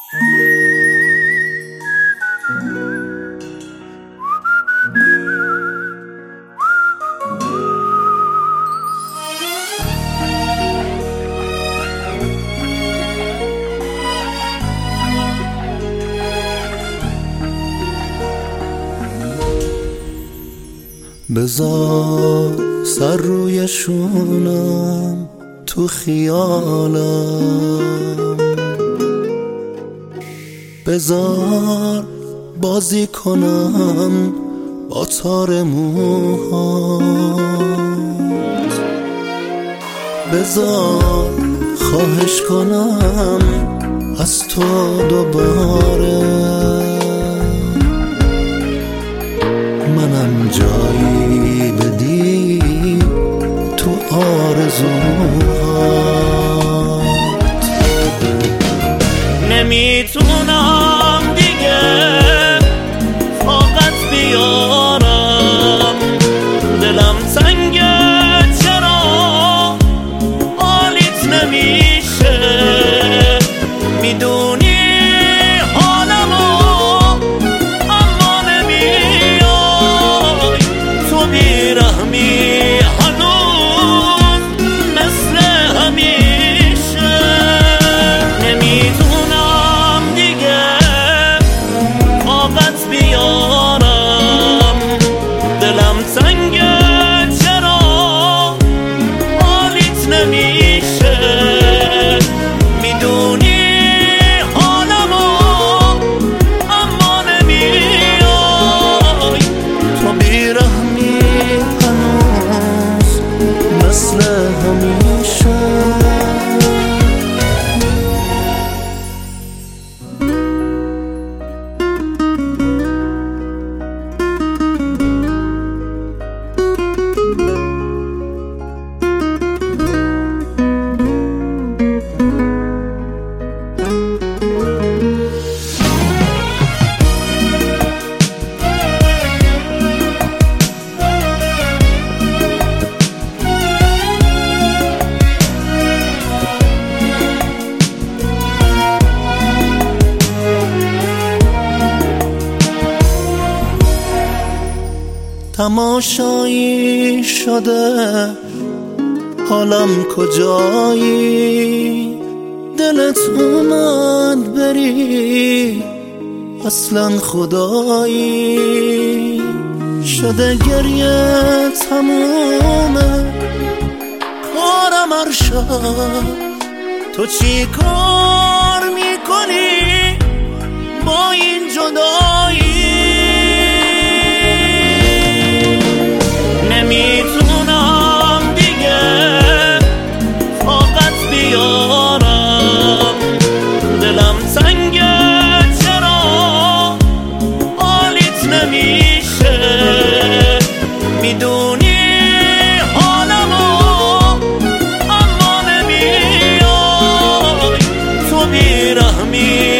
بذار سر روی شونم تو خیالم، بذار بازی کنم با تار موهات، بذار خواهش کنم از تو دوباره منم جایی بدی تو آرزوهات. نمیتونم دیگه فقط بیارم، دلم تنگه چرا حالیت نمیشه، میدونی حالمو اما نمیای، تو بیرحمی هنوز مثل همیشه. نمیتونم دیگه طاقت بیارم، دلم تنگه چرا حالیت نمیشه، میدونی حالمو اما نمیای، تو بیرحمی هنوز مثل همیشه. تماشایی شده حالم کجایی، دلت اومد بری اصلا خدایی، شده گریه تمومه کارم ارشد، تو چی کار میکنی با این جدایی؟ نمیتونم دیگه طاقت بیارم، دلم تنگه چرا حالیت نمیشه، میدونی حالمو اما نمیای، تو بیرحمی